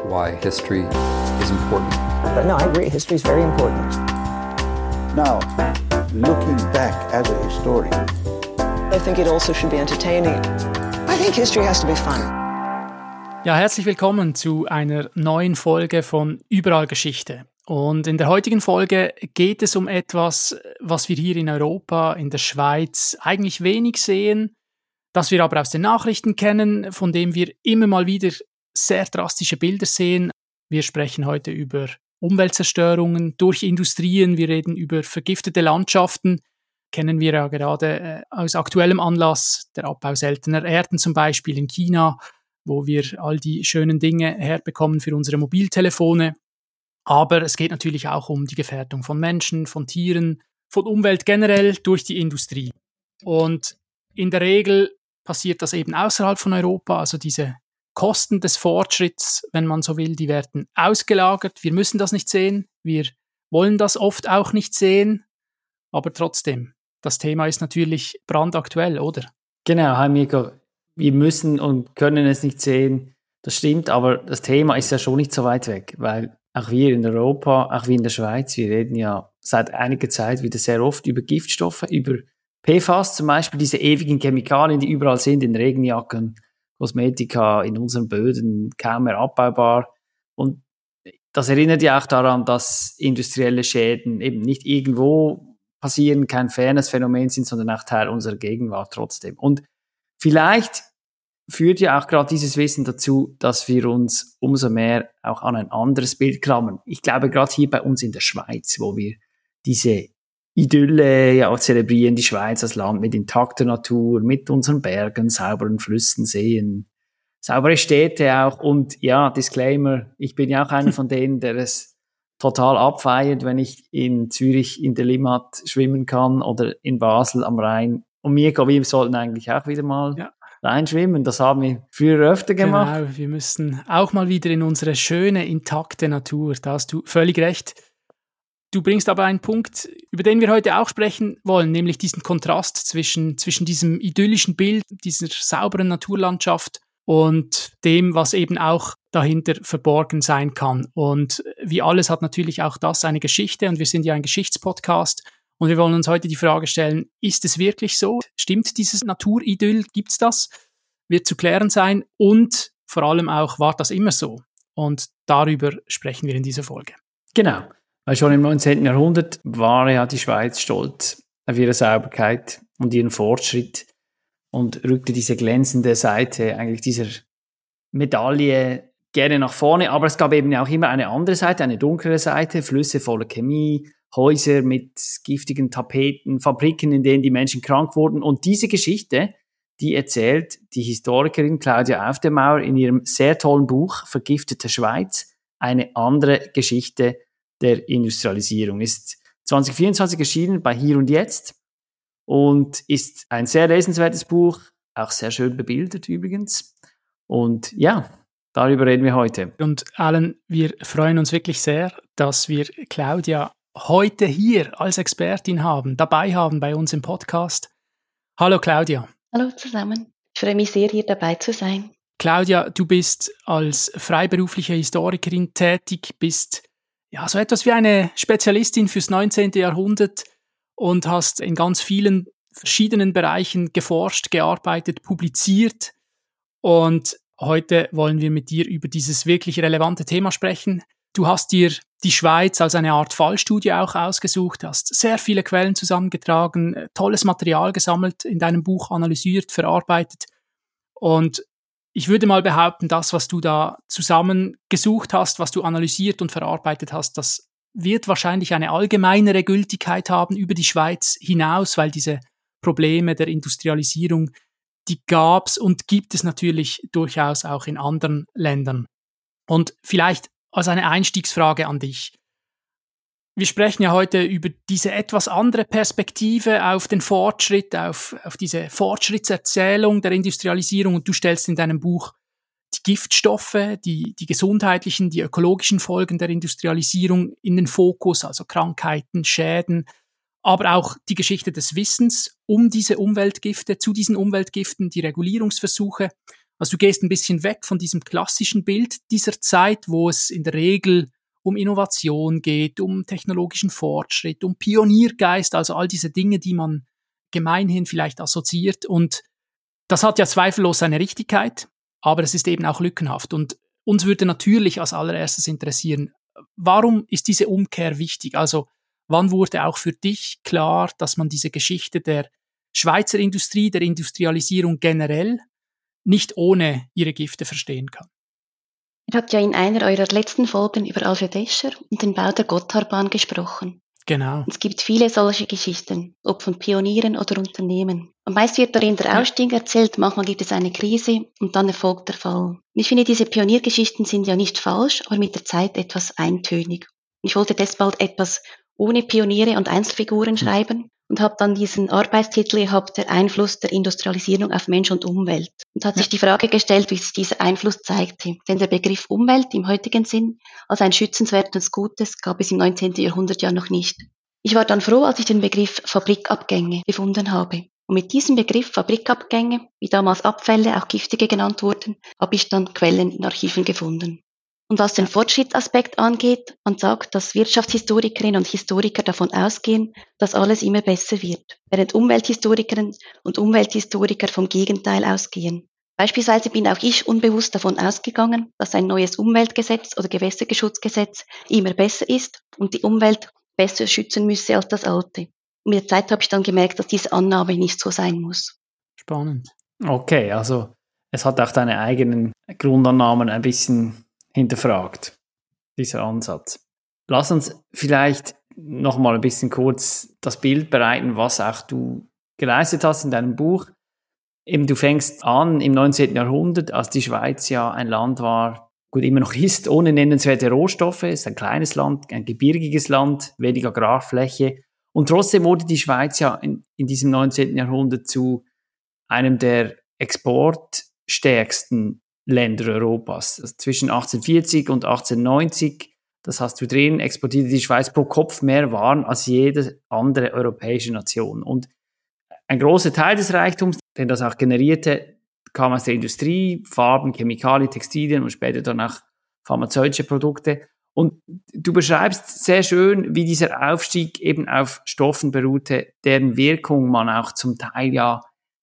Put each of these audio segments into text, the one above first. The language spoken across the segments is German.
why history is important. But no, I agree. History is very important. Now, looking back as a historian, I think it also should be entertaining. I think history has to be fun. Ja, herzlich willkommen zu einer neuen Folge von Überall Geschichte. Und in der heutigen Folge geht es um etwas, was wir hier in Europa, in der Schweiz eigentlich wenig sehen, das wir aber aus den Nachrichten kennen, von dem wir immer mal wieder sehr drastische Bilder sehen. Wir sprechen heute über Umweltzerstörungen durch Industrien, wir reden über vergiftete Landschaften, kennen wir ja gerade aus aktuellem Anlass, der Abbau seltener Erden zum Beispiel in China, wo wir all die schönen Dinge herbekommen für unsere Mobiltelefone. Aber es geht natürlich auch um die Gefährdung von Menschen, von Tieren, von Umwelt generell durch die Industrie. Und in der Regel passiert das eben außerhalb von Europa, also diese Kosten des Fortschritts, wenn man so will, die werden ausgelagert. Wir müssen das nicht sehen, wir wollen das oft auch nicht sehen, aber trotzdem, das Thema ist natürlich brandaktuell, oder? Genau, hi Mirko, wir müssen und können es nicht sehen, das stimmt, aber das Thema ist ja schon nicht so weit weg, weil auch wir in Europa, auch wir in der Schweiz, wir reden ja seit einiger Zeit wieder sehr oft über Giftstoffe, über PFAS zum Beispiel, diese ewigen Chemikalien, die überall sind, in Regenjacken, Kosmetika, in unseren Böden, kaum mehr abbaubar. Und das erinnert ja auch daran, dass industrielle Schäden eben nicht irgendwo passieren, kein fernes Phänomen sind, sondern auch Teil unserer Gegenwart trotzdem. Und vielleicht führt ja auch gerade dieses Wissen dazu, dass wir uns umso mehr auch an ein anderes Bild klammern. Ich glaube, gerade hier bei uns in der Schweiz, wo wir diese Idylle ja auch zelebrieren, die Schweiz als Land mit intakter Natur, mit unseren Bergen, sauberen Flüssen, Seen, saubere Städte auch und ja, Disclaimer, ich bin ja auch einer von denen, der es total abfeiert, wenn ich in Zürich in der Limmat schwimmen kann oder in Basel am Rhein. Und Mirko, wir sollten eigentlich auch wieder mal reinschwimmen, das haben wir früher öfter gemacht. Genau, wir müssen auch mal wieder in unsere schöne, intakte Natur, da hast du völlig recht. Du bringst aber einen Punkt, über den wir heute auch sprechen wollen, nämlich diesen Kontrast zwischen diesem idyllischen Bild, dieser sauberen Naturlandschaft und dem, was eben auch dahinter verborgen sein kann. Und wie alles hat natürlich auch das eine Geschichte und wir sind ja ein Geschichtspodcast und wir wollen uns heute die Frage stellen, ist es wirklich so? Stimmt dieses Naturidyll? Gibt's das? Wird zu klären sein und vor allem auch, war das immer so? Und darüber sprechen wir in dieser Folge. Genau. Weil schon im 19. Jahrhundert war ja die Schweiz stolz auf ihre Sauberkeit und ihren Fortschritt und rückte diese glänzende Seite eigentlich dieser Medaille gerne nach vorne. Aber es gab eben auch immer eine andere Seite, eine dunklere Seite, Flüsse voller Chemie, Häuser mit giftigen Tapeten, Fabriken, in denen die Menschen krank wurden. Und diese Geschichte, die erzählt die Historikerin Claudia Aufdermauer in ihrem sehr tollen Buch Vergiftete Schweiz, eine andere Geschichte der Industrialisierung. Ist 2024 erschienen bei Hier und Jetzt und ist ein sehr lesenswertes Buch, auch sehr schön bebildert übrigens. Und ja, darüber reden wir heute. Und Alan, wir freuen uns wirklich sehr, dass wir Claudia heute hier als Expertin dabei haben bei uns im Podcast. Hallo Claudia. Hallo zusammen. Ich freue mich sehr, hier dabei zu sein. Claudia, du bist als freiberufliche Historikerin tätig, bist ja so etwas wie eine Spezialistin fürs 19. Jahrhundert und hast in ganz vielen verschiedenen Bereichen geforscht, gearbeitet, publiziert. Und heute wollen wir mit dir über dieses wirklich relevante Thema sprechen. Du hast dir die Schweiz als eine Art Fallstudie auch ausgesucht, hast sehr viele Quellen zusammengetragen, tolles Material gesammelt, in deinem Buch analysiert, verarbeitet. Und ich würde mal behaupten, das, was du da zusammengesucht hast, was du analysiert und verarbeitet hast, das wird wahrscheinlich eine allgemeinere Gültigkeit haben über die Schweiz hinaus, weil diese Probleme der Industrialisierung, die gab's und gibt es natürlich durchaus auch in anderen Ländern. Und vielleicht als eine Einstiegsfrage an dich. Wir sprechen ja heute über diese etwas andere Perspektive auf den Fortschritt, auf diese Fortschrittserzählung der Industrialisierung und du stellst in deinem Buch die Giftstoffe, die gesundheitlichen, die ökologischen Folgen der Industrialisierung in den Fokus, also Krankheiten, Schäden, aber auch die Geschichte des Wissens um diese Umweltgifte, zu diesen Umweltgiften, die Regulierungsversuche Also du gehst ein bisschen weg von diesem klassischen Bild dieser Zeit, wo es in der Regel um Innovation geht, um technologischen Fortschritt, um Pioniergeist, also all diese Dinge, die man gemeinhin vielleicht assoziiert. Und das hat ja zweifellos seine Richtigkeit, aber es ist eben auch lückenhaft. Und uns würde natürlich als allererstes interessieren, warum ist diese Umkehr wichtig? Also wann wurde auch für dich klar, dass man diese Geschichte der Schweizer Industrie, der Industrialisierung generell, nicht ohne ihre Gifte verstehen kann? Ihr habt ja in einer eurer letzten Folgen über Alfred Escher und den Bau der Gotthardbahn gesprochen. Genau. Es gibt viele solche Geschichten, ob von Pionieren oder Unternehmen. Und meist wird darin der Ausstieg erzählt, manchmal gibt es eine Krise und dann erfolgt der Fall. Und ich finde, diese Pioniergeschichten sind ja nicht falsch, aber mit der Zeit etwas eintönig. Ich wollte deshalb etwas ohne Pioniere und Einzelfiguren schreiben und habe dann diesen Arbeitstitel gehabt, der Einfluss der Industrialisierung auf Mensch und Umwelt. Und hat sich die Frage gestellt, wie sich dieser Einfluss zeigte. Denn der Begriff Umwelt im heutigen Sinn als ein schützenswertes Gutes gab es im 19. Jahrhundert ja noch nicht. Ich war dann froh, als ich den Begriff Fabrikabgänge gefunden habe. Und mit diesem Begriff Fabrikabgänge, wie damals Abfälle, auch giftige genannt wurden, habe ich dann Quellen in Archiven gefunden. Und was den Fortschrittsaspekt angeht, man sagt, dass Wirtschaftshistorikerinnen und Historiker davon ausgehen, dass alles immer besser wird, während Umwelthistorikerinnen und Umwelthistoriker vom Gegenteil ausgehen. Beispielsweise bin auch ich unbewusst davon ausgegangen, dass ein neues Umweltgesetz oder Gewässerschutzgesetz immer besser ist und die Umwelt besser schützen müsse als das alte. Und mit der Zeit habe ich dann gemerkt, dass diese Annahme nicht so sein muss. Spannend. Okay, also es hat auch deine eigenen Grundannahmen ein bisschen hinterfragt, dieser Ansatz. Lass uns vielleicht noch mal ein bisschen kurz das Bild bereiten, was auch du geleistet hast in deinem Buch. Eben, du fängst an im 19. Jahrhundert, als die Schweiz ja ein Land war, gut, immer noch ist, ohne nennenswerte Rohstoffe, ist ein kleines Land, ein gebirgiges Land, wenig Agrarfläche. Und trotzdem wurde die Schweiz ja in diesem 19. Jahrhundert zu einem der exportstärksten Länder Europas. Also zwischen 1840 und 1890, das hast du drin, exportierte die Schweiz pro Kopf mehr Waren als jede andere europäische Nation. Und ein großer Teil des Reichtums, den das auch generierte, kam aus der Industrie, Farben, Chemikalien, Textilien und später dann auch pharmazeutische Produkte. Und du beschreibst sehr schön, wie dieser Aufstieg eben auf Stoffen beruhte, deren Wirkung man auch zum Teil ja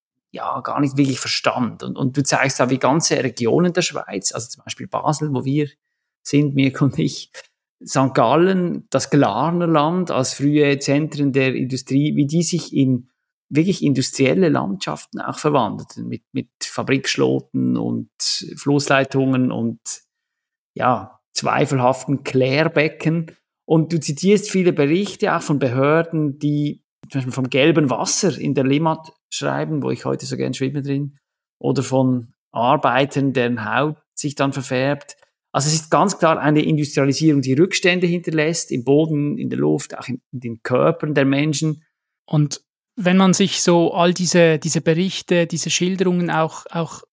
gar nicht wirklich verstand. Und du zeigst da, wie ganze Regionen der Schweiz, also zum Beispiel Basel, wo wir sind, Mirko und ich, St. Gallen, das Glarnerland als frühe Zentren der Industrie, wie die sich in wirklich industrielle Landschaften auch verwandelten, mit Fabrikschloten und Flussleitungen und zweifelhaften Klärbecken. Und du zitierst viele Berichte auch von Behörden, die zum Beispiel vom gelben Wasser in der Limmat schreiben, wo ich heute so gern schwimme drin, oder von Arbeitern, deren Haut sich dann verfärbt. Also es ist ganz klar eine Industrialisierung, die Rückstände hinterlässt, im Boden, in der Luft, auch in den Körpern der Menschen. Und wenn man sich so all diese Berichte, diese Schilderungen auch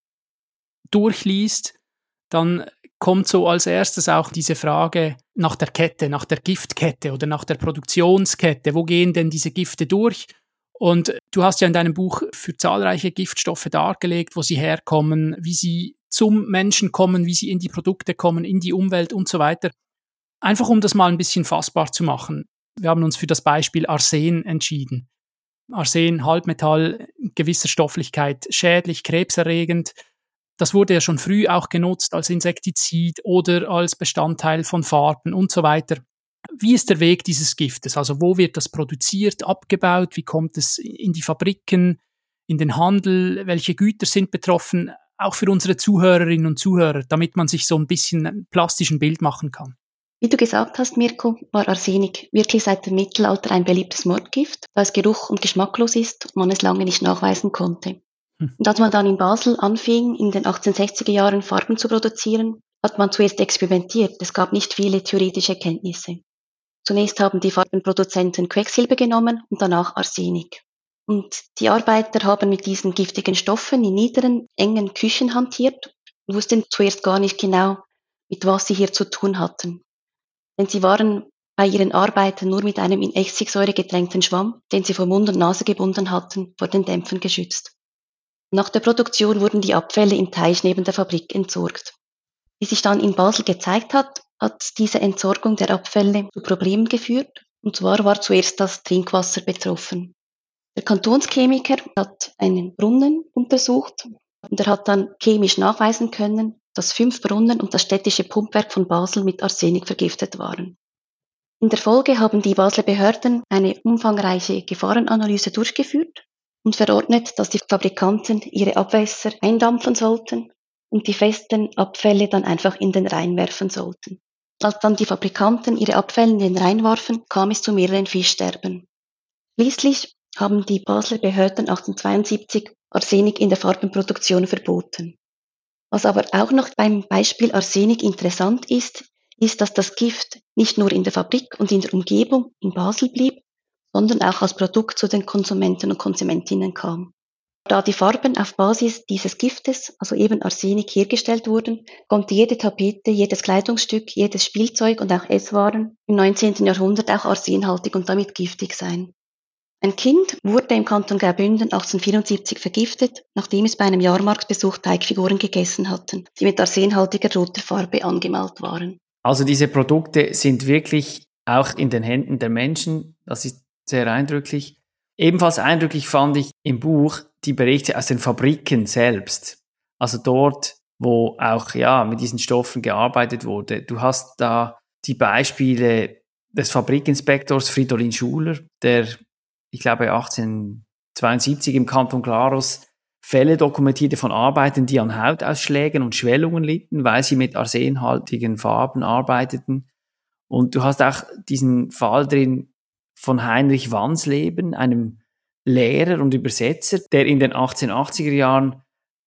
durchliest, dann kommt so als erstes auch diese Frage nach der Kette, nach der Giftkette oder nach der Produktionskette. Wo gehen denn diese Gifte durch? Und du hast ja in deinem Buch für zahlreiche Giftstoffe dargelegt, wo sie herkommen, wie sie zum Menschen kommen, wie sie in die Produkte kommen, in die Umwelt und so weiter. Einfach um das mal ein bisschen fassbar zu machen. Wir haben uns für das Beispiel Arsen entschieden. Arsen, Halbmetall, gewisser Stofflichkeit, schädlich, krebserregend. Das wurde ja schon früh auch genutzt als Insektizid oder als Bestandteil von Farben und so weiter. Wie ist der Weg dieses Giftes? Also wo wird das produziert, abgebaut? Wie kommt es in die Fabriken, in den Handel? Welche Güter sind betroffen? Auch für unsere Zuhörerinnen und Zuhörer, damit man sich so ein bisschen ein plastisches Bild machen kann. Wie du gesagt hast, Mirko, war Arsenik wirklich seit dem Mittelalter ein beliebtes Mordgift, da es geruch- und geschmacklos ist und man es lange nicht nachweisen konnte. Und als man dann in Basel anfing, in den 1860er Jahren Farben zu produzieren, hat man zuerst experimentiert. Es gab nicht viele theoretische Kenntnisse. Zunächst haben die Farbenproduzenten Quecksilber genommen und danach Arsenik. Und die Arbeiter haben mit diesen giftigen Stoffen in niederen, engen Küchen hantiert und wussten zuerst gar nicht genau, mit was sie hier zu tun hatten. Denn sie waren bei ihren Arbeiten nur mit einem in Essigsäure getränkten Schwamm, den sie vor Mund und Nase gebunden hatten, vor den Dämpfen geschützt. Nach der Produktion wurden die Abfälle im Teich neben der Fabrik entsorgt. Wie sich dann in Basel gezeigt hat, hat diese Entsorgung der Abfälle zu Problemen geführt. Und zwar war zuerst das Trinkwasser betroffen. Der Kantonschemiker hat einen Brunnen untersucht und er hat dann chemisch nachweisen können, dass 5 Brunnen und das städtische Pumpwerk von Basel mit Arsenik vergiftet waren. In der Folge haben die Basler Behörden eine umfangreiche Gefahrenanalyse durchgeführt und verordnet, dass die Fabrikanten ihre Abwässer eindampfen sollten und die festen Abfälle dann einfach in den Rhein werfen sollten. Als dann die Fabrikanten ihre Abfälle in den Rhein warfen, kam es zu mehreren Fischsterben. Schließlich haben die Basler Behörden 1872 Arsenik in der Farbenproduktion verboten. Was aber auch noch beim Beispiel Arsenik interessant ist, dass das Gift nicht nur in der Fabrik und in der Umgebung in Basel blieb, sondern auch als Produkt zu den Konsumenten und Konsumentinnen kam. Da die Farben auf Basis dieses Giftes, also eben Arsenik, hergestellt wurden, konnte jede Tapete, jedes Kleidungsstück, jedes Spielzeug und auch Esswaren im 19. Jahrhundert auch arsenhaltig und damit giftig sein. Ein Kind wurde im Kanton Graubünden 1874 vergiftet, nachdem es bei einem Jahrmarktbesuch Teigfiguren gegessen hatten, die mit arsenhaltiger roter Farbe angemalt waren. Also diese Produkte sind wirklich auch in den Händen der Menschen. Das ist sehr eindrücklich. Ebenfalls eindrücklich fand ich im Buch die Berichte aus den Fabriken selbst. Also dort, wo auch mit diesen Stoffen gearbeitet wurde. Du hast da die Beispiele des Fabrikinspektors Fridolin Schuler, der, ich glaube, 1872 im Kanton Glarus Fälle dokumentierte von Arbeitern, die an Hautausschlägen und Schwellungen litten, weil sie mit arsenhaltigen Farben arbeiteten. Und du hast auch diesen Fall drin von Heinrich Wansleben, einem Lehrer und Übersetzer, der in den 1880er Jahren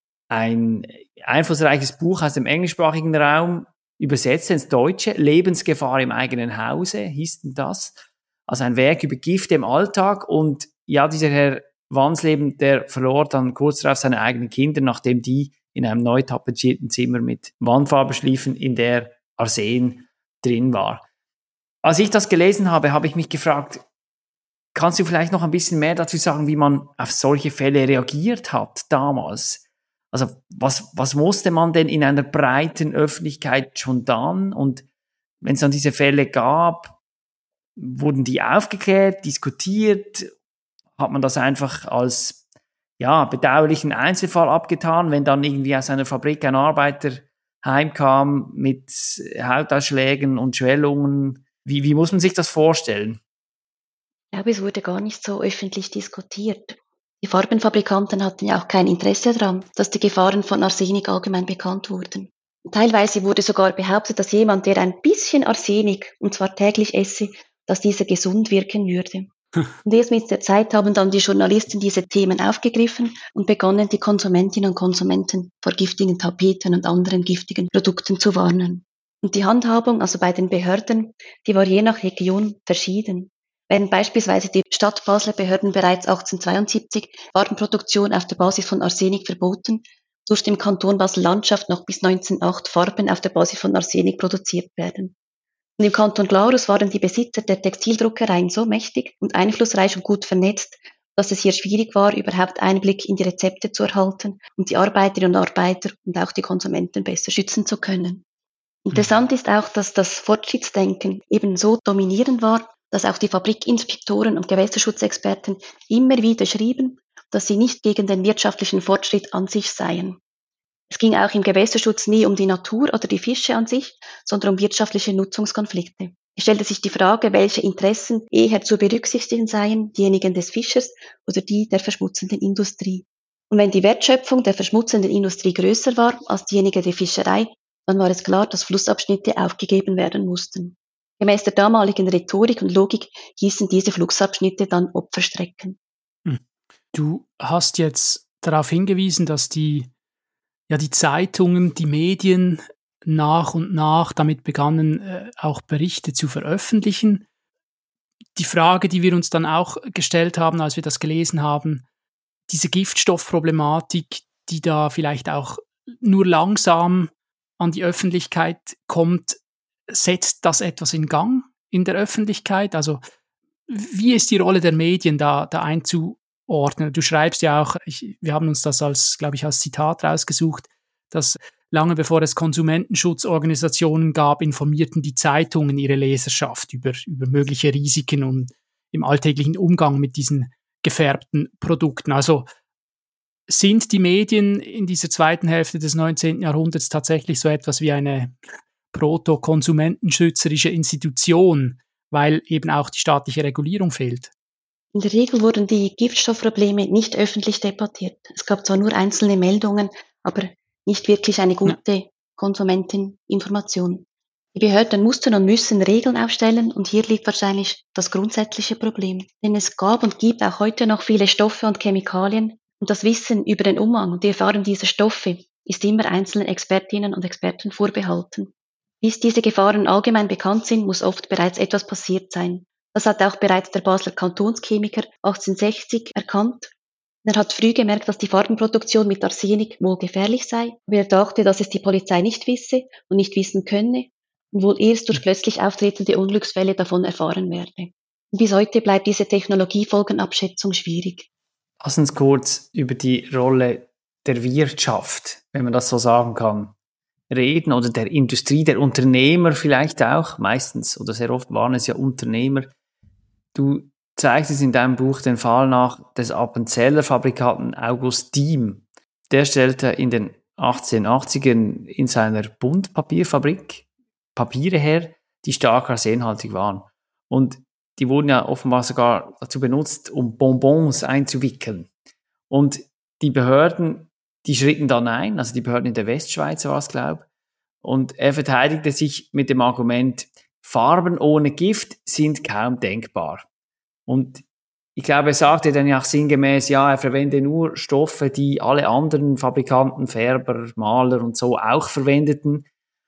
ein einflussreiches Buch aus dem englischsprachigen Raum übersetzte ins Deutsche. Lebensgefahr im eigenen Hause hieß denn das. Also ein Werk über Gifte im Alltag. Und ja, dieser Herr Wansleben, der verlor dann kurz darauf seine eigenen Kinder, nachdem die in einem neu tapezierten Zimmer mit Wandfarbe schliefen, in der Arsen drin war. Als ich das gelesen habe, habe ich mich gefragt, kannst du vielleicht noch ein bisschen mehr dazu sagen, wie man auf solche Fälle reagiert hat damals? Also was musste man denn in einer breiten Öffentlichkeit schon dann? Und wenn es dann diese Fälle gab, wurden die aufgeklärt, diskutiert? Hat man das einfach als bedauerlichen Einzelfall abgetan, wenn dann irgendwie aus einer Fabrik ein Arbeiter heimkam mit Hautausschlägen und Schwellungen? Wie muss man sich das vorstellen? Ich glaube, es wurde gar nicht so öffentlich diskutiert. Die Farbenfabrikanten hatten ja auch kein Interesse daran, dass die Gefahren von Arsenik allgemein bekannt wurden. Teilweise wurde sogar behauptet, dass jemand, der ein bisschen Arsenik, und zwar täglich esse, dass dieser gesund wirken würde. Und erst mit der Zeit haben dann die Journalisten diese Themen aufgegriffen und begonnen, die Konsumentinnen und Konsumenten vor giftigen Tapeten und anderen giftigen Produkten zu warnen. Und die Handhabung, also bei den Behörden, die war je nach Region verschieden. Während beispielsweise die Stadt Basler Behörden bereits 1872 Farbenproduktion auf der Basis von Arsenik verboten, durfte im Kanton Basel-Landschaft noch bis 1908 Farben auf der Basis von Arsenik produziert werden. Und im Kanton Glarus waren die Besitzer der Textildruckereien so mächtig und einflussreich und gut vernetzt, dass es hier schwierig war, überhaupt Einblick in die Rezepte zu erhalten und die Arbeiterinnen und Arbeiter und auch die Konsumenten besser schützen zu können. Interessant ist auch, dass das Fortschrittsdenken eben so dominierend war, dass auch die Fabrikinspektoren und Gewässerschutzexperten immer wieder schrieben, dass sie nicht gegen den wirtschaftlichen Fortschritt an sich seien. Es ging auch im Gewässerschutz nie um die Natur oder die Fische an sich, sondern um wirtschaftliche Nutzungskonflikte. Es stellte sich die Frage, welche Interessen eher zu berücksichtigen seien, diejenigen des Fischers oder die der verschmutzenden Industrie. Und wenn die Wertschöpfung der verschmutzenden Industrie größer war als diejenige der Fischerei, dann war es klar, dass Flussabschnitte aufgegeben werden mussten. Gemäß der damaligen Rhetorik und Logik hießen diese Flussabschnitte dann Opferstrecken. Du hast jetzt darauf hingewiesen, dass die Zeitungen, die Medien nach und nach damit begannen, auch Berichte zu veröffentlichen. Die Frage, die wir uns dann auch gestellt haben, als wir das gelesen haben, diese Giftstoffproblematik, die da vielleicht auch nur langsam an die Öffentlichkeit kommt, setzt das etwas in Gang in der Öffentlichkeit? Also wie ist die Rolle der Medien da einzuordnen einordnen? Du schreibst ja auch, wir haben uns das als Zitat rausgesucht, dass lange bevor es Konsumentenschutzorganisationen gab, informierten die Zeitungen ihre Leserschaft über mögliche Risiken und im alltäglichen Umgang mit diesen gefärbten Produkten. Also sind die Medien in dieser zweiten Hälfte des 19. Jahrhunderts tatsächlich so etwas wie eine proto-konsumentenschützerische Institution, weil eben auch die staatliche Regulierung fehlt? In der Regel wurden die Giftstoffprobleme nicht öffentlich debattiert. Es gab zwar nur einzelne Meldungen, aber nicht wirklich eine gute Konsumenteninformation. Die Behörden mussten und müssen Regeln aufstellen und hier liegt wahrscheinlich das grundsätzliche Problem. Denn es gab und gibt auch heute noch viele Stoffe und Chemikalien und das Wissen über den Umgang und die Erfahrung dieser Stoffe ist immer einzelnen Expertinnen und Experten vorbehalten. Bis diese Gefahren allgemein bekannt sind, muss oft bereits etwas passiert sein. Das hat auch bereits der Basler Kantonschemiker 1860 erkannt. Er hat früh gemerkt, dass die Farbenproduktion mit Arsenik wohl gefährlich sei, aber er dachte, dass es die Polizei nicht wisse und nicht wissen könne und wohl erst durch plötzlich auftretende Unglücksfälle davon erfahren werde. Und bis heute bleibt diese Technologiefolgenabschätzung schwierig. Lass uns kurz über die Rolle der Wirtschaft, wenn man das so sagen kann, reden, oder der Industrie, der Unternehmer vielleicht auch, meistens oder sehr oft waren es ja Unternehmer. Du zeigst es in deinem Buch den Fall nach des Appenzeller Fabrikanten August Diem. Der stellte in den 1880ern in seiner Buntpapierfabrik Papiere her, die stark arsenhaltig waren. Und die wurden ja offenbar sogar dazu benutzt, um Bonbons einzuwickeln. Und die Behörden, die schritten dann ein, also die Behörden in der Westschweiz war es, glaube ich. Und er verteidigte sich mit dem Argument, Farben ohne Gift sind kaum denkbar. Und ich glaube, er sagte dann ja auch sinngemäß, ja, er verwende nur Stoffe, die alle anderen Fabrikanten, Färber, Maler und so auch verwendeten.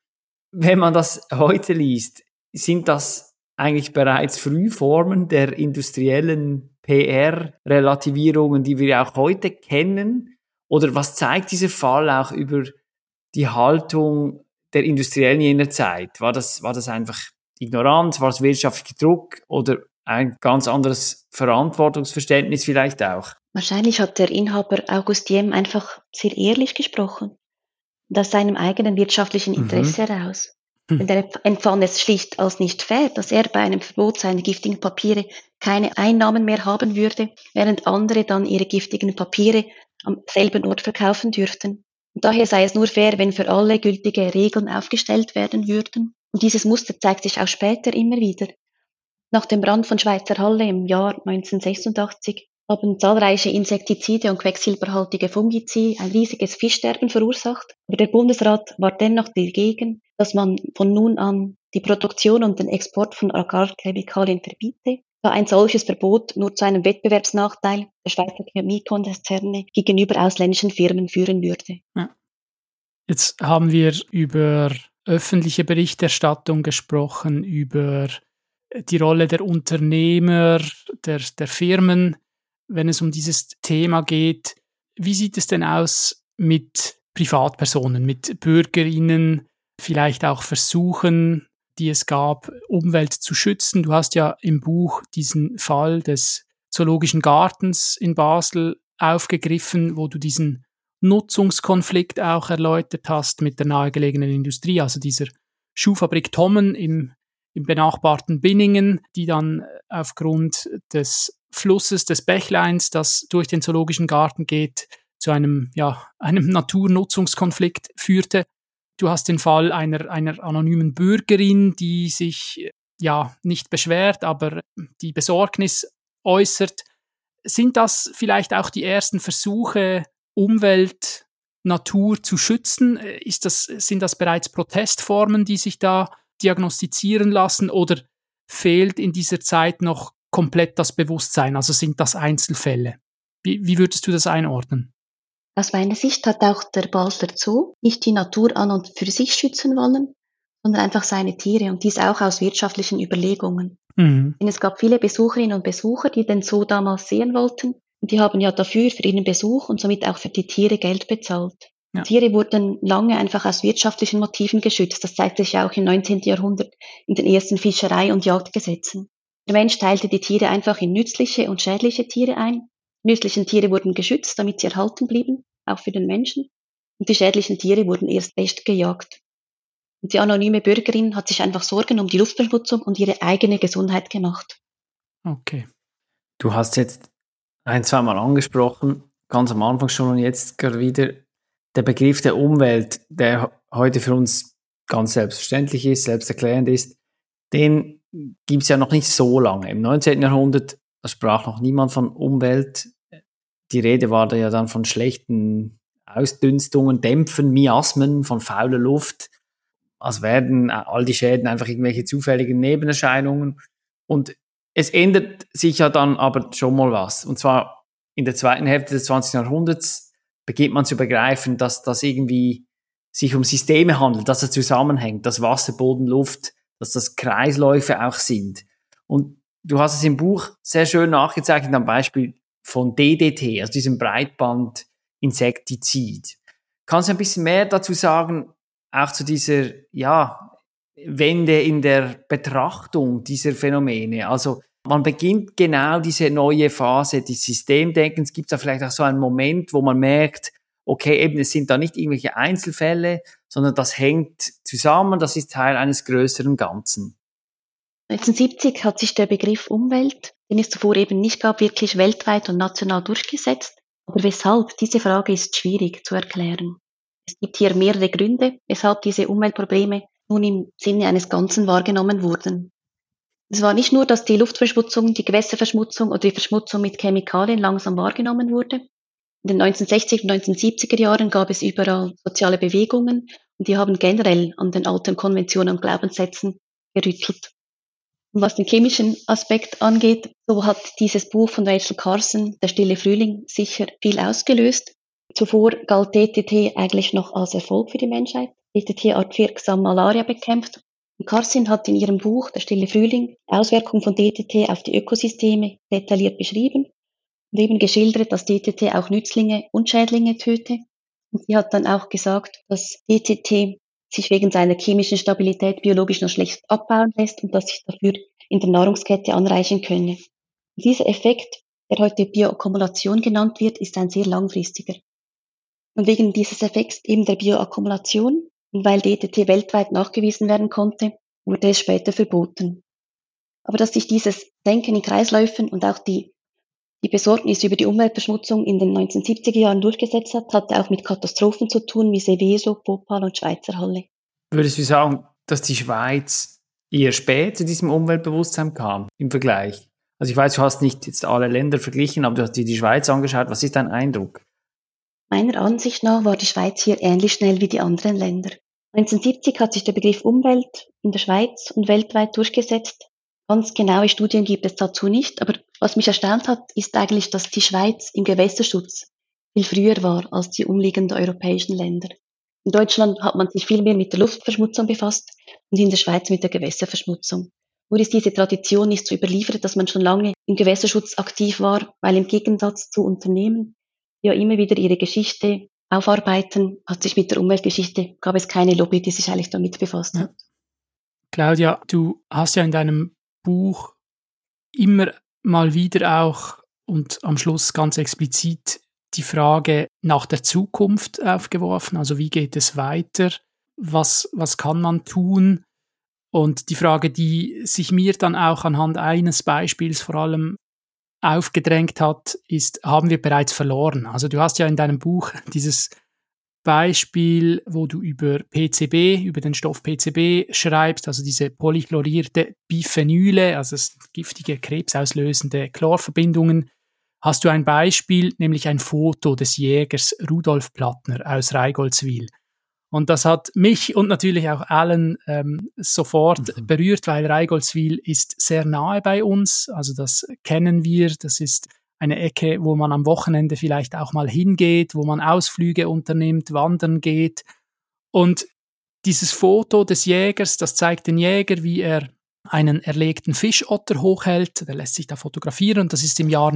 Wenn man das heute liest, sind das eigentlich bereits Frühformen der industriellen PR-Relativierungen, die wir auch heute kennen? Oder was zeigt dieser Fall auch über die Haltung der Industriellen jener Zeit? War das einfach Ignoranz, war es wirtschaftlicher Druck oder ein ganz anderes Verantwortungsverständnis vielleicht auch? Wahrscheinlich hat der Inhaber August Diem einfach sehr ehrlich gesprochen und aus seinem eigenen wirtschaftlichen Interesse heraus. Denn er empfand es schlicht als nicht fair, dass er bei einem Verbot seiner giftigen Papiere keine Einnahmen mehr haben würde, während andere dann ihre giftigen Papiere am selben Ort verkaufen dürften. Und daher sei es nur fair, wenn für alle gültige Regeln aufgestellt werden würden. Und dieses Muster zeigt sich auch später immer wieder. Nach dem Brand von Schweizer Halle im Jahr 1986 haben zahlreiche Insektizide und quecksilberhaltige Fungizide ein riesiges Fischsterben verursacht. Aber der Bundesrat war dennoch dagegen, dass man von nun an die Produktion und den Export von Agrarchemikalien verbiete, da ein solches Verbot nur zu einem Wettbewerbsnachteil der Schweizer Chemiekonzerne gegenüber ausländischen Firmen führen würde. Ja. Jetzt haben wir über öffentliche Berichterstattung gesprochen, über die Rolle der Unternehmer, der Firmen, wenn es um dieses Thema geht. Wie sieht es denn aus mit Privatpersonen, mit BürgerInnen, vielleicht auch Versuchen, die es gab, Umwelt zu schützen? Du hast ja im Buch diesen Fall des Zoologischen Gartens in Basel aufgegriffen, wo du diesen Nutzungskonflikt auch erläutert hast mit der nahegelegenen Industrie, also dieser Schuhfabrik Thommen im benachbarten Binningen, die dann aufgrund des Flusses, des Bächleins, das durch den Zoologischen Garten geht, zu einem Naturnutzungskonflikt führte. Du hast den Fall einer anonymen Bürgerin, die sich nicht beschwert, aber die Besorgnis äußert. Sind das vielleicht auch die ersten Versuche, Umwelt, Natur zu schützen? Sind das bereits Protestformen, die sich da diagnostizieren lassen, oder fehlt in dieser Zeit noch komplett das Bewusstsein? Also sind das Einzelfälle? Wie würdest du das einordnen? Aus meiner Sicht hat auch der Basler Zoo nicht die Natur an und für sich schützen wollen, sondern einfach seine Tiere, und dies auch aus wirtschaftlichen Überlegungen. Denn es gab viele Besucherinnen und Besucher, die den Zoo damals sehen wollten, und die haben ja dafür für ihren Besuch und somit auch für die Tiere Geld bezahlt. Ja. Tiere wurden lange einfach aus wirtschaftlichen Motiven geschützt. Das zeigt sich ja auch im 19. Jahrhundert in den ersten Fischerei- und Jagdgesetzen. Der Mensch teilte die Tiere einfach in nützliche und schädliche Tiere ein. Nützlichen Tiere wurden geschützt, damit sie erhalten blieben, auch für den Menschen. Und die schädlichen Tiere wurden erst recht gejagt. Und die anonyme Bürgerin hat sich einfach Sorgen um die Luftverschmutzung und ihre eigene Gesundheit gemacht. Okay. Du hast jetzt ein, zweimal angesprochen, ganz am Anfang schon und jetzt gerade wieder, der Begriff der Umwelt, der heute für uns ganz selbstverständlich ist, selbsterklärend ist, den gibt es ja noch nicht so lange. Im 19. Jahrhundert, da sprach noch niemand von Umwelt. Die Rede war da ja dann von schlechten Ausdünstungen, Dämpfen, Miasmen, von fauler Luft. Als wären all die Schäden einfach irgendwelche zufälligen Nebenerscheinungen. Und es ändert sich ja dann aber schon mal was. Und zwar in der zweiten Hälfte des 20. Jahrhunderts beginnt man zu begreifen, dass das irgendwie sich um Systeme handelt, dass es zusammenhängt, dass Wasser, Boden, Luft, dass das Kreisläufe auch sind. Und du hast es im Buch sehr schön nachgezeichnet am Beispiel von DDT, also diesem Breitband-Insektizid. Kannst du ein bisschen mehr dazu sagen, auch zu dieser, Wende in der Betrachtung dieser Phänomene? Also man beginnt genau diese neue Phase des Systemdenkens. Gibt es da vielleicht auch so einen Moment, wo man merkt, okay, eben es sind da nicht irgendwelche Einzelfälle, sondern das hängt zusammen, das ist Teil eines größeren Ganzen. 1970 hat sich der Begriff Umwelt, den es zuvor eben nicht gab, wirklich weltweit und national durchgesetzt. Aber weshalb? Diese Frage ist schwierig zu erklären. Es gibt hier mehrere Gründe, weshalb diese Umweltprobleme nun im Sinne eines Ganzen wahrgenommen wurden. Es war nicht nur, dass die Luftverschmutzung, die Gewässerverschmutzung oder die Verschmutzung mit Chemikalien langsam wahrgenommen wurde. In den 1960er und 1970er Jahren gab es überall soziale Bewegungen und die haben generell an den alten Konventionen und Glaubenssätzen gerüttelt. Und was den chemischen Aspekt angeht, so hat dieses Buch von Rachel Carson, Der stille Frühling, sicher viel ausgelöst. Zuvor galt DDT eigentlich noch als Erfolg für die Menschheit. DDT hat wirksam Malaria bekämpft. Und Carson hat in ihrem Buch Der stille Frühling die Auswirkungen von DDT auf die Ökosysteme detailliert beschrieben und eben geschildert, dass DDT auch Nützlinge und Schädlinge töte. Und sie hat dann auch gesagt, dass DDT sich wegen seiner chemischen Stabilität biologisch noch schlecht abbauen lässt und dass sich dafür in der Nahrungskette anreichern könne. Und dieser Effekt, der heute Bioakkumulation genannt wird, ist ein sehr langfristiger. Und wegen dieses Effekts eben der Bioakkumulation und weil DDT weltweit nachgewiesen werden konnte, wurde es später verboten. Aber dass sich dieses Denken in Kreisläufen und auch die Besorgnis über die Umweltverschmutzung in den 1970er Jahren durchgesetzt hat, hatte auch mit Katastrophen zu tun, wie Seveso, Bhopal und Schweizer Halle. Würdest du sagen, dass die Schweiz eher spät zu diesem Umweltbewusstsein kam im Vergleich? Also ich weiß, du hast nicht jetzt alle Länder verglichen, aber du hast dir die Schweiz angeschaut. Was ist dein Eindruck? Meiner Ansicht nach war die Schweiz hier ähnlich schnell wie die anderen Länder. 1970 hat sich der Begriff Umwelt in der Schweiz und weltweit durchgesetzt. Ganz genaue Studien gibt es dazu nicht, aber was mich erstaunt hat, ist eigentlich, dass die Schweiz im Gewässerschutz viel früher war als die umliegenden europäischen Länder. In Deutschland hat man sich viel mehr mit der Luftverschmutzung befasst und in der Schweiz mit der Gewässerverschmutzung. Nur ist diese Tradition nicht so überliefert, dass man schon lange im Gewässerschutz aktiv war, weil im Gegensatz zu Unternehmen, die ja immer wieder ihre Geschichte aufarbeiten, hat sich mit der Umweltgeschichte, gab es keine Lobby, die sich eigentlich damit befasst hat. Claudia, du hast ja in deinem Buch immer mal wieder auch und am Schluss ganz explizit die Frage nach der Zukunft aufgeworfen. Also wie geht es weiter? Was kann man tun? Und die Frage, die sich mir dann auch anhand eines Beispiels vor allem aufgedrängt hat, ist, haben wir bereits verloren? Also du hast ja in deinem Buch dieses Beispiel, wo du über PCB, über den Stoff PCB schreibst, also diese polychlorierte Biphenyle, also giftige, krebsauslösende Chlorverbindungen, hast du ein Beispiel, nämlich ein Foto des Jägers Rudolf Plattner aus Reigoldswil. Und das hat mich und natürlich auch Alan sofort berührt, weil Reigoldswil ist sehr nahe bei uns, also das kennen wir, das ist eine Ecke, wo man am Wochenende vielleicht auch mal hingeht, wo man Ausflüge unternimmt, wandern geht. Und dieses Foto des Jägers, das zeigt den Jäger, wie er einen erlegten Fischotter hochhält. Der lässt sich da fotografieren und das ist im Jahr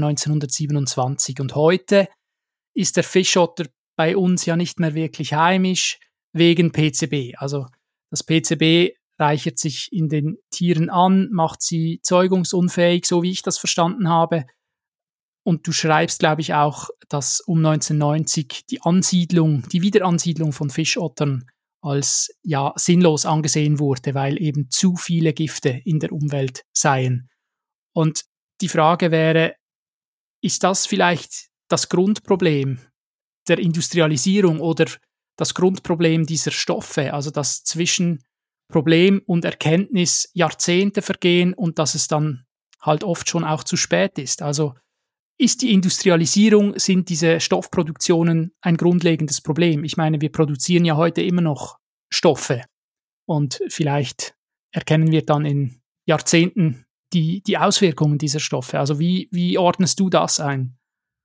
1927. Und heute ist der Fischotter bei uns ja nicht mehr wirklich heimisch wegen PCB. Also das PCB reichert sich in den Tieren an, macht sie zeugungsunfähig, so wie ich das verstanden habe. Und du schreibst, glaube ich, auch, dass um 1990 die Wiederansiedlung von Fischottern als sinnlos angesehen wurde, weil eben zu viele Gifte in der Umwelt seien. Und die Frage wäre, ist das vielleicht das Grundproblem der Industrialisierung oder das Grundproblem dieser Stoffe, also dass zwischen Problem und Erkenntnis Jahrzehnte vergehen und dass es dann halt oft schon auch zu spät ist? Also ist die Industrialisierung, sind diese Stoffproduktionen ein grundlegendes Problem? Ich meine, wir produzieren ja heute immer noch Stoffe und vielleicht erkennen wir dann in Jahrzehnten die Auswirkungen dieser Stoffe. Also wie ordnest du das ein?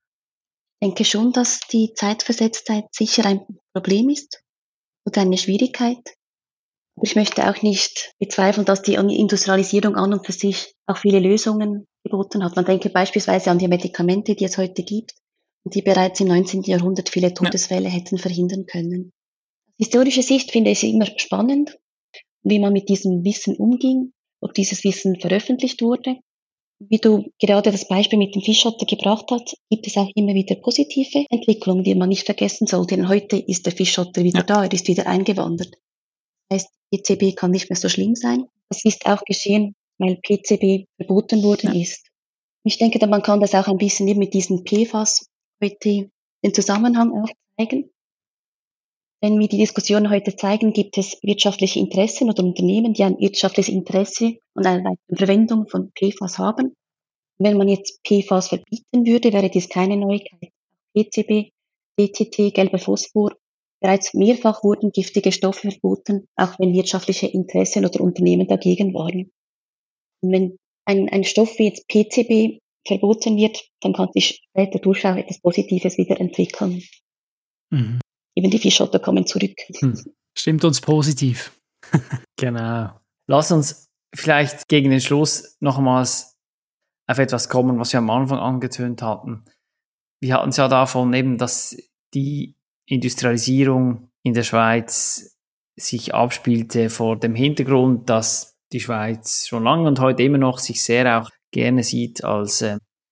Ich denke schon, dass die Zeitversetztheit sicher ein Problem ist oder eine Schwierigkeit. Aber ich möchte auch nicht bezweifeln, dass die Industrialisierung an und für sich auch viele Lösungen geboten hat. Man denke beispielsweise an die Medikamente, die es heute gibt und die bereits im 19. Jahrhundert viele Todesfälle hätten verhindern können. Aus historischer Sicht finde ich es immer spannend, wie man mit diesem Wissen umging, ob dieses Wissen veröffentlicht wurde. Wie du gerade das Beispiel mit dem Fischotter gebracht hast, gibt es auch immer wieder positive Entwicklungen, die man nicht vergessen sollte. Denn heute ist der Fischotter wieder da, er ist wieder eingewandert. Das heißt, PCB kann nicht mehr so schlimm sein. Das ist auch geschehen, weil PCB verboten worden ist. Ich denke, man kann das auch ein bisschen eben mit diesen PFAS heute den Zusammenhang auch zeigen. Denn wie die Diskussionen heute zeigen, gibt es wirtschaftliche Interessen oder Unternehmen, die ein wirtschaftliches Interesse an einer weiteren Verwendung von PFAS haben. Wenn man jetzt PFAS verbieten würde, wäre dies keine Neuigkeit. PCB, DDT, gelber Phosphor, bereits mehrfach wurden giftige Stoffe verboten, auch wenn wirtschaftliche Interessen oder Unternehmen dagegen waren. Und wenn ein Stoff wie jetzt PCB verboten wird, dann kann sich später durchaus etwas Positives wieder entwickeln. Mhm. Eben die Fischotter kommen zurück. Stimmt uns positiv. Genau. Lass uns vielleicht gegen den Schluss nochmals auf etwas kommen, was wir am Anfang angetönt hatten. Wir hatten es ja davon eben, dass die Industrialisierung in der Schweiz sich abspielte vor dem Hintergrund, dass die Schweiz schon lange und heute immer noch sich sehr auch gerne sieht als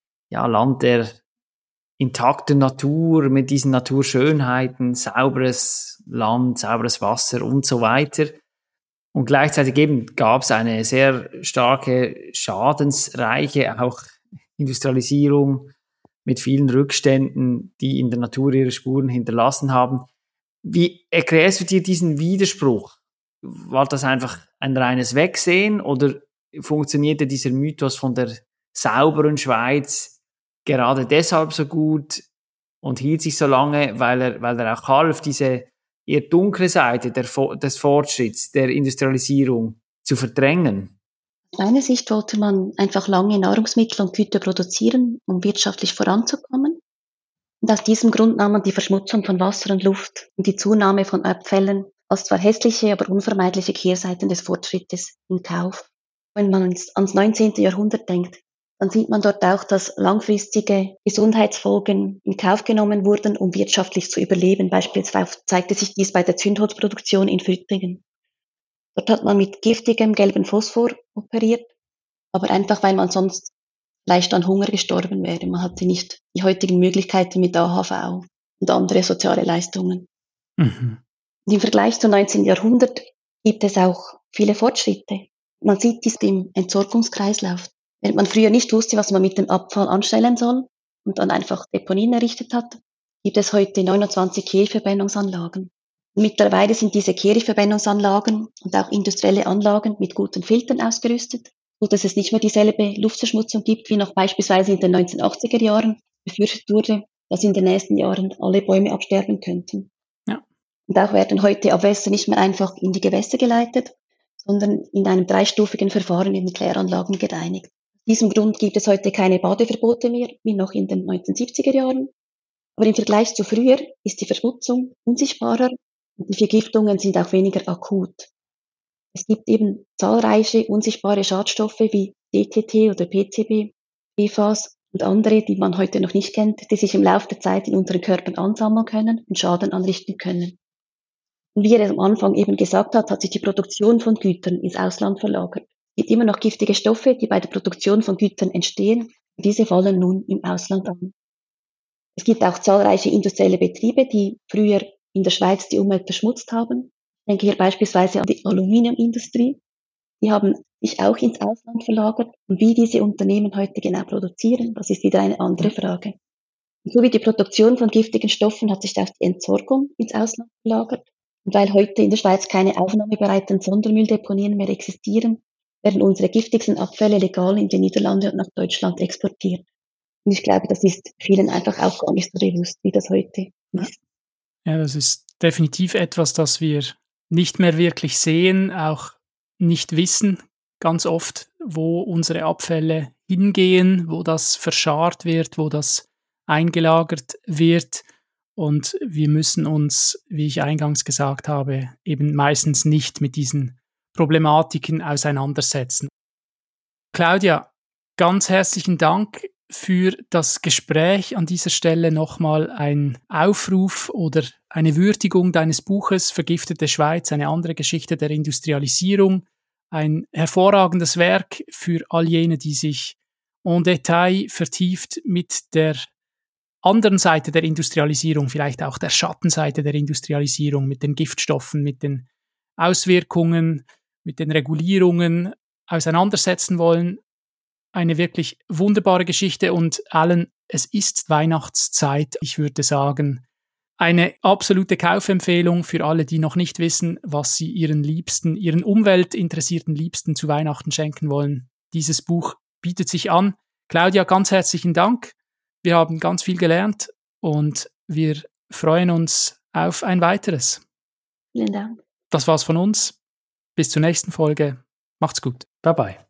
Land der intakten Natur, mit diesen Naturschönheiten, sauberes Land, sauberes Wasser und so weiter. Und gleichzeitig eben gab es eine sehr starke, schadensreiche auch Industrialisierung mit vielen Rückständen, die in der Natur ihre Spuren hinterlassen haben. Wie erklärst du dir diesen Widerspruch? War das einfach ein reines Wegsehen oder funktionierte dieser Mythos von der sauberen Schweiz gerade deshalb so gut und hielt sich so lange, weil er auch half, diese eher dunkle Seite des Fortschritts, der Industrialisierung zu verdrängen? Aus meiner Sicht wollte man einfach lange Nahrungsmittel und Güter produzieren, um wirtschaftlich voranzukommen. Und aus diesem Grund nahm man die Verschmutzung von Wasser und Luft und die Zunahme von Abfällen als zwar hässliche, aber unvermeidliche Kehrseiten des Fortschrittes in Kauf. Wenn man ans 19. Jahrhundert denkt, dann sieht man dort auch, dass langfristige Gesundheitsfolgen in Kauf genommen wurden, um wirtschaftlich zu überleben. Beispielsweise zeigte sich dies bei der Zündholzproduktion in Füttringen. Dort hat man mit giftigem gelben Phosphor operiert, aber einfach, weil man sonst leicht an Hunger gestorben wäre. Man hatte nicht die heutigen Möglichkeiten mit AHV und andere soziale Leistungen. Mhm. Und im Vergleich zum 19. Jahrhundert gibt es auch viele Fortschritte. Man sieht dies im Entsorgungskreislauf. Während man früher nicht wusste, was man mit dem Abfall anstellen soll und dann einfach Deponien errichtet hat, gibt es heute 29 Kehrverbrennungsanlagen. Mittlerweile sind diese Kehrverbrennungsanlagen und auch industrielle Anlagen mit guten Filtern ausgerüstet, so dass es nicht mehr dieselbe Luftverschmutzung gibt wie noch beispielsweise in den 1980er Jahren befürchtet wurde, dass in den nächsten Jahren alle Bäume absterben könnten. Ja. Und auch werden heute Abwässer nicht mehr einfach in die Gewässer geleitet, sondern in einem 3-stufigen Verfahren in den Kläranlagen gereinigt. Aus diesem Grund gibt es heute keine Badeverbote mehr, wie noch in den 1970er Jahren. Aber im Vergleich zu früher ist die Verschmutzung unsichtbarer und die Vergiftungen sind auch weniger akut. Es gibt eben zahlreiche unsichtbare Schadstoffe wie DDT oder PCB, PFAS und andere, die man heute noch nicht kennt, die sich im Laufe der Zeit in unseren Körpern ansammeln können und Schaden anrichten können. Und wie er am Anfang eben gesagt hat sich die Produktion von Gütern ins Ausland verlagert. Es gibt immer noch giftige Stoffe, die bei der Produktion von Gütern entstehen, Diese fallen nun im Ausland an. Es gibt auch zahlreiche industrielle Betriebe, die früher in der Schweiz die Umwelt verschmutzt haben. Ich denke hier beispielsweise an die Aluminiumindustrie. Die haben sich auch ins Ausland verlagert. Und wie diese Unternehmen heute genau produzieren, das ist wieder eine andere Frage. Und so wie die Produktion von giftigen Stoffen hat sich auch die Entsorgung ins Ausland verlagert. Und weil heute in der Schweiz keine aufnahmebereiten Sondermülldeponien mehr existieren, werden unsere giftigsten Abfälle legal in die Niederlande und nach Deutschland exportiert. Und ich glaube, das ist vielen einfach auch gar nicht so bewusst, wie das heute ist. Ja, das ist definitiv etwas, das wir nicht mehr wirklich sehen, auch nicht wissen, ganz oft, wo unsere Abfälle hingehen, wo das verscharrt wird, wo das eingelagert wird. Und wir müssen uns, wie ich eingangs gesagt habe, eben meistens nicht mit diesen Problematiken auseinandersetzen. Claudia, ganz herzlichen Dank für das Gespräch. An dieser Stelle nochmal ein Aufruf oder eine Würdigung deines Buches Vergiftete Schweiz, eine andere Geschichte der Industrialisierung. Ein hervorragendes Werk für all jene, die sich en Detail vertieft mit der anderen Seite der Industrialisierung, vielleicht auch der Schattenseite der Industrialisierung, mit den Giftstoffen, mit den Auswirkungen, mit den Regulierungen auseinandersetzen wollen. Eine wirklich wunderbare Geschichte und allen, es ist Weihnachtszeit. Ich würde sagen, eine absolute Kaufempfehlung für alle, die noch nicht wissen, was sie ihren Liebsten, ihren umweltinteressierten Liebsten zu Weihnachten schenken wollen. Dieses Buch bietet sich an. Claudia, ganz herzlichen Dank. Wir haben ganz viel gelernt und wir freuen uns auf ein weiteres. Vielen Dank. Das war's von uns. Bis zur nächsten Folge. Macht's gut. Bye bye.